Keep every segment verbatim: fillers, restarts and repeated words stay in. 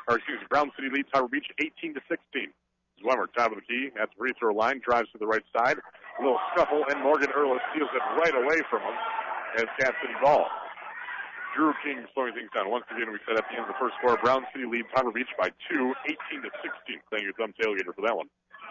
or excuse me, Brown City leads Harbor Beach eighteen to sixteen. Zwemmer, top of the key, at the free throw line, drives to the right side. A little scuffle, and Morgan Earl steals it right away from him as Cat City ball. Drew King slowing things down. Once again, we said at the end of the first quarter, Brown City leads Harbor Beach by two, eighteen to sixteen. Thank you, Thumb Tailgater, for that one.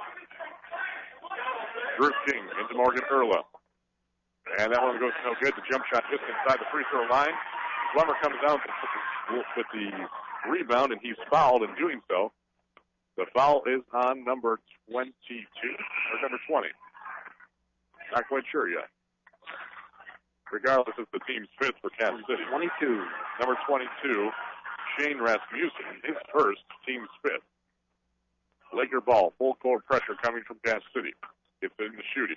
Drew King into Morgan Earl. And that one goes no good. The jump shot just inside the free throw line. Zwemmer comes down with the rebound, and he's fouled in doing so. The foul is on number twenty-two, or number twenty. Not quite sure yet. Regardless, it's the team's fifth for Cass City. twenty-two. Number twenty-two, Shane Rasmussen, his first, team's fifth. Laker ball, full court pressure coming from Cass City. Gets it in the shooting.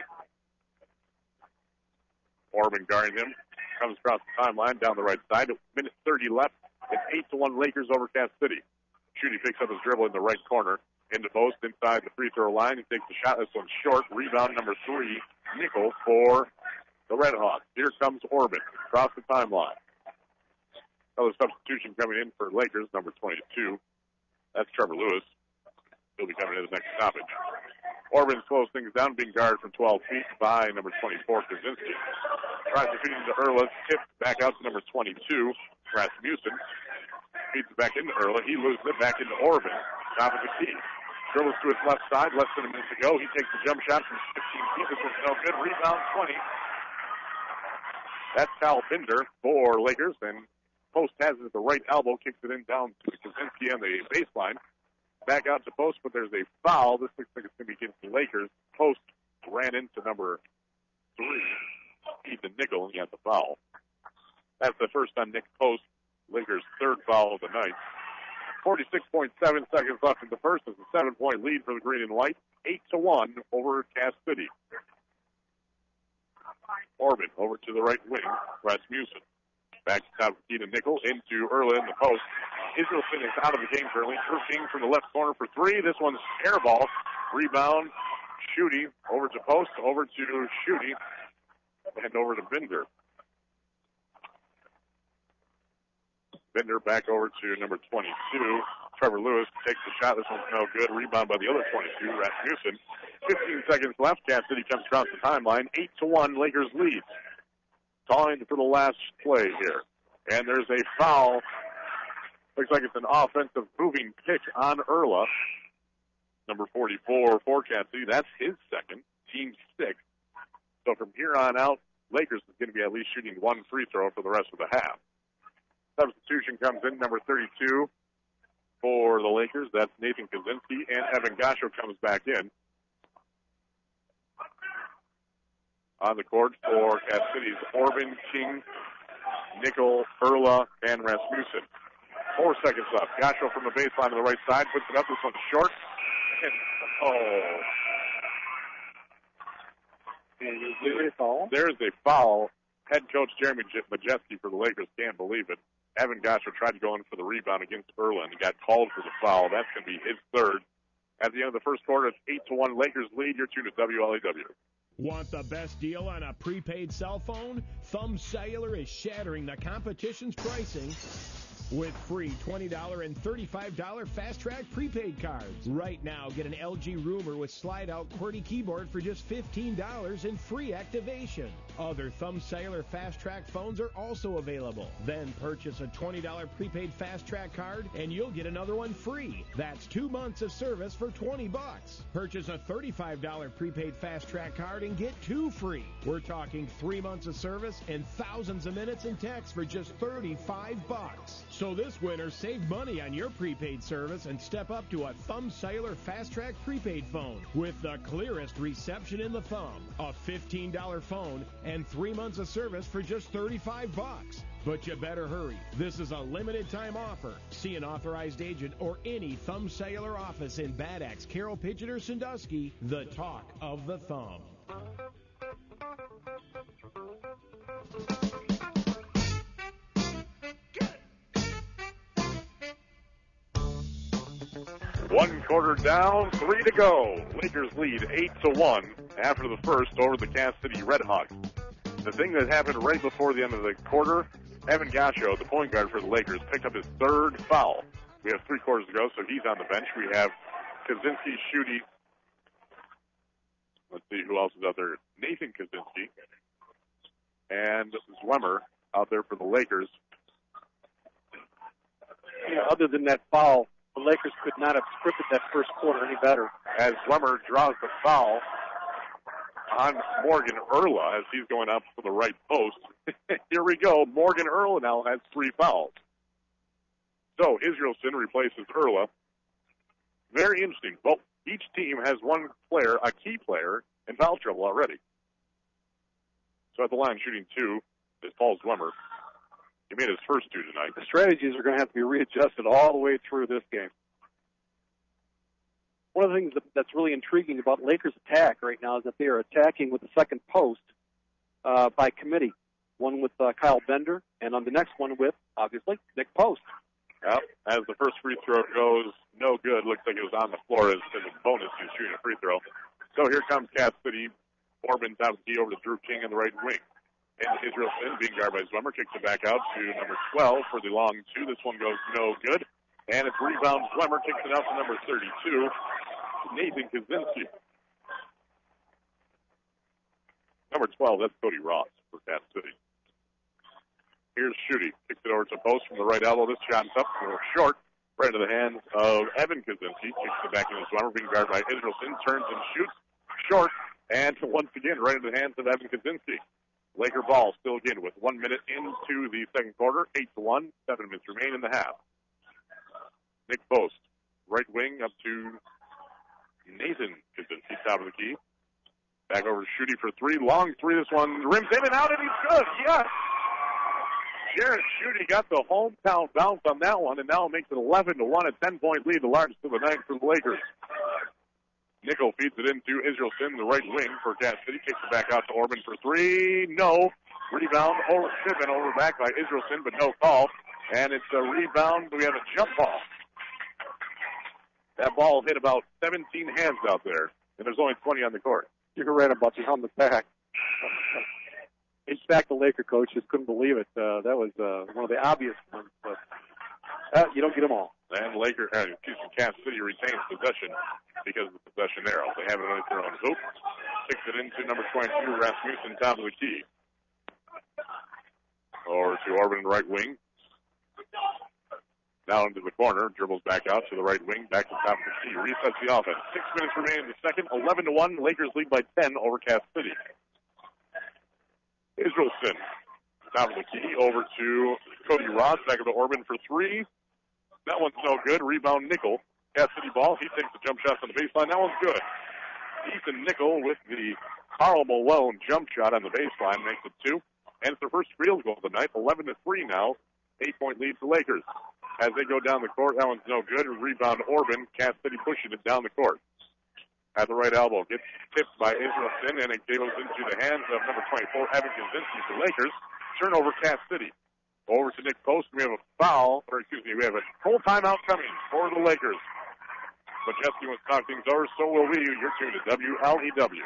Orban guarding him. Comes across the timeline down the right side. A minute thirty left. It's eight to one Lakers over Cass City. Shooty picks up his dribble in the right corner. Into post inside the free throw line. He takes the shot. This one's short. Rebound number three, Nickel for the Red Hawks. Here comes Orban across the timeline. Another substitution coming in for Lakers, number twenty-two. That's Trevor Lewis. He'll be coming in his next stoppage. Orban slows things down, being guarded from twelve feet by number twenty-four, Kaczynski. Tries to feed into Erla. Tipped back out to number twenty-two, Rasmussen. Feeds it back into Erla. He loses it back into Orban. Top of the key. Dribbles to his left side. Less than a minute to go. He takes the jump shot from fifteen feet. This one's no good. Rebound twenty. That's Kyle Binder for Lakers. And Post has it at the right elbow. Kicks it in down to Kaczynski on the baseline. Back out to Post, but there's a foul. This looks like it's going to be against the Lakers. Post ran into number three, Ethan Nickel, and he had the foul. That's the first time Nick Post, Lakers' third foul of the night. forty-six point seven seconds left in the first. It's a seven-point lead for the Green and White. eight to one over Cass City. Orban over to the right wing. Rasmussen. Back to top of the key to Nickel. Into Erla in the post. Israelson is out of the game currently. Drew King from the left corner for three. This one's air ball. Rebound. Shooty over to Post. Over to Shooty. And over to Binder. Binder back over to number twenty-two. Trevor Lewis takes the shot. This one's no good. Rebound by the other twenty-two, Rasmussen. fifteen seconds left. Cass City comes across the timeline. eight to one, Lakers lead. Time for the last play here. And there's a foul. Looks like it's an offensive moving pick on Erla. Number forty-four for Cass City. That's his second. Team sixth. So from here on out, Lakers is going to be at least shooting one free throw for the rest of the half. Substitution comes in, number thirty-two for the Lakers. That's Nathan Kaczynski, and Evan Gasho comes back in. On the court for Cass City's Orban, King, Nickel, Erla, and Rasmussen. Four seconds left. Gasho from the baseline to the right side, puts it up. This one's short. And, oh. Is a foul? There's a foul. Head coach Jeremy Majeski for the Lakers can't believe it. Evan Gasher tried to go in for the rebound against Erla, and he got called for the foul. That's going to be his third. At the end of the first quarter, it's eight to one Lakers lead. You're tuned to W L A W. Want the best deal on a prepaid cell phone? Thumb Cellular is shattering the competition's pricing with free twenty dollars and thirty-five dollars Fast Track prepaid cards. Right now, get an L G Rumor with slide-out QWERTY keyboard for just fifteen dollars and free activation. Other Thumb Cellular Fast Track phones are also available. Then purchase a twenty dollars prepaid Fast Track card and you'll get another one free. That's two months of service for twenty bucks. Purchase a thirty-five dollars prepaid Fast Track card and get two free. We're talking three months of service and thousands of minutes and text for just thirty-five bucks. So this winter, save money on your prepaid service and step up to a Thumb Cellular Fast Track prepaid phone with the clearest reception in the thumb. A fifteen dollars phone and three months of service for just thirty-five bucks. But you better hurry. This is a limited time offer. See an authorized agent or any Thumb Cellular office in Bad Axe, Carroll, Pigeon, or Sandusky. The talk of the thumb. One quarter down, three to go. Lakers lead eight to one after the first over the Cass City Redhawks. The thing that happened right before the end of the quarter, Evan Gasho, the point guard for the Lakers, picked up his third foul. We have three quarters to go, so he's on the bench. We have Kaczynski, Schutte. Let's see who else is out there. Nathan Kaczynski and Zwemmer out there for the Lakers. Yeah, other than that foul, the Lakers could not have scripted that first quarter any better. As Zwemmer draws the foul on Morgan Erla as he's going up to the right post. Here we go. Morgan Erla now has three fouls. So Israelson replaces Erla. Very interesting. Well, each team has one player, a key player, in foul trouble already. So at the line shooting two is Paul Zwemmer. He made his first two tonight. The strategies are going to have to be readjusted all the way through this game. One of the things that, that's really intriguing about Lakers' attack right now is that they are attacking with the second post uh, by committee. One with uh, Kyle Bender, and on the next one with, obviously, Nick Post. Well, as the first free throw goes, no good. Looks like it was on the floor as a bonus. He's shooting a free throw. So here comes Cass City. Orban top key over to Drew King on the right wing. And Israelson, being guarded by Zwemmer, kicks it back out to number twelve for the long two. This one goes no good. And it's rebound. Zwemmer kicks it out to number thirty-two, Nathan Kaczynski. Number twelve, that's Cody Ross for Cass City. Here's Schutte. Kicks it over to Post from the right elbow. This shot's up for short. Right into the hands of Evan Kaczynski. Kicks it back into Zwemmer, being guarded by Israelson. Turns and shoots. Short. And once again, right into the hands of Evan Kaczynski. Laker ball still again with one minute into the second quarter. Eight to one. Seven minutes remain in the half. Nick Post. Right wing up to Nathan Kaczynski, top of the key. Back over to Schutte for three. Long three. This one rims in and out, and he's good. Yes. Jared Schutte got the hometown bounce on that one, and now makes it eleven to one, a ten-point lead, the largest of the night for the Lakers. Nickel feeds it into Israelson, the right wing for Cass City. Kicks it back out to Orban for three. No. Rebound over Pippen, over back by Israelson, but no call. And it's a rebound. We have a jump ball. That ball hit about seventeen hands out there, and there's only twenty on the court. You're right about the on the back. In fact, the Laker coach just couldn't believe it. Uh, that was uh, one of the obvious ones, but uh, you don't get them all. And Laker, uh, excuse me, Cass City retains possession because of the possession arrow. They have it on their own hoop. Kicks it into number twenty-two, Rasmussen, top of the key. Over to Orban, right wing. Down into the corner, dribbles back out to the right wing, back to the top of the key. Resets the offense. Six minutes remain in the second. eleven to one. Lakers lead by ten over Cass City. Israelson, top of the key, over to Cody Ross, back up to Orban for three. That one's no good. Rebound, Nickel. Cass City ball. He takes the jump shots on the baseline. That one's good. Ethan Nickel with the Karl Malone jump shot on the baseline makes it two. And it's their first field goal of the night. eleven to three now. Eight-point lead for Lakers. As they go down the court, that one's no good. Rebound, Orban. Cass City pushing it down the court. At the right elbow. Gets tipped by Israelson, and it goes into the hands of number twenty-four, Evan Kaczynski for Lakers. Turnover, Cass City. Over to Nick Post. We have a foul, or excuse me, we have a full timeout coming for the Lakers. Majeski wants to talk things over, so will we. You're tuned to W L E W.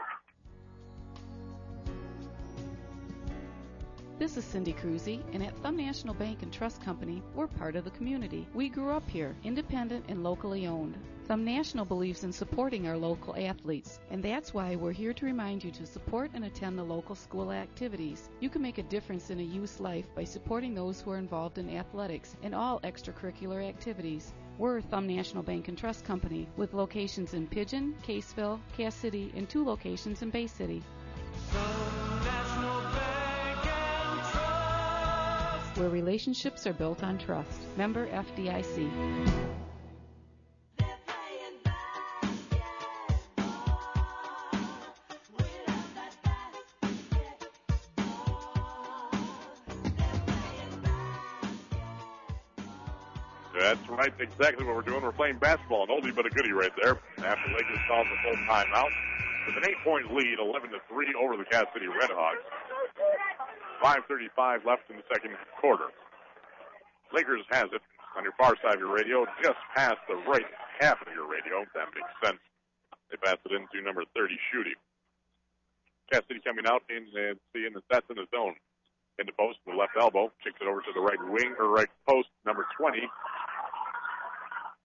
This is Cindy Cruzy, and at Thumb National Bank and Trust Company, we're part of the community. We grew up here, independent and locally owned. Thumb National believes in supporting our local athletes, and that's why we're here to remind you to support and attend the local school activities. You can make a difference in a youth's life by supporting those who are involved in athletics and all extracurricular activities. We're Thumb National Bank and Trust Company, with locations in Pigeon, Caseville, Cass City, and two locations in Bay City. Thumb National Bank and Trust, where relationships are built on trust. Member F D I C. That's right, exactly what we're doing. We're playing basketball, an oldie but a goodie right there. After Lakers calls the full timeout. With an eight-point lead, eleven to three over the Cass City Redhawks. five thirty-five left in the second quarter. Lakers has it on your far side of your radio, just past the right half of your radio. That makes sense. They pass it into number thirty, Schutte. Cass City coming out in and seeing the sets in the zone. In the post, the left elbow, kicks it over to the right wing, or right post, number twenty,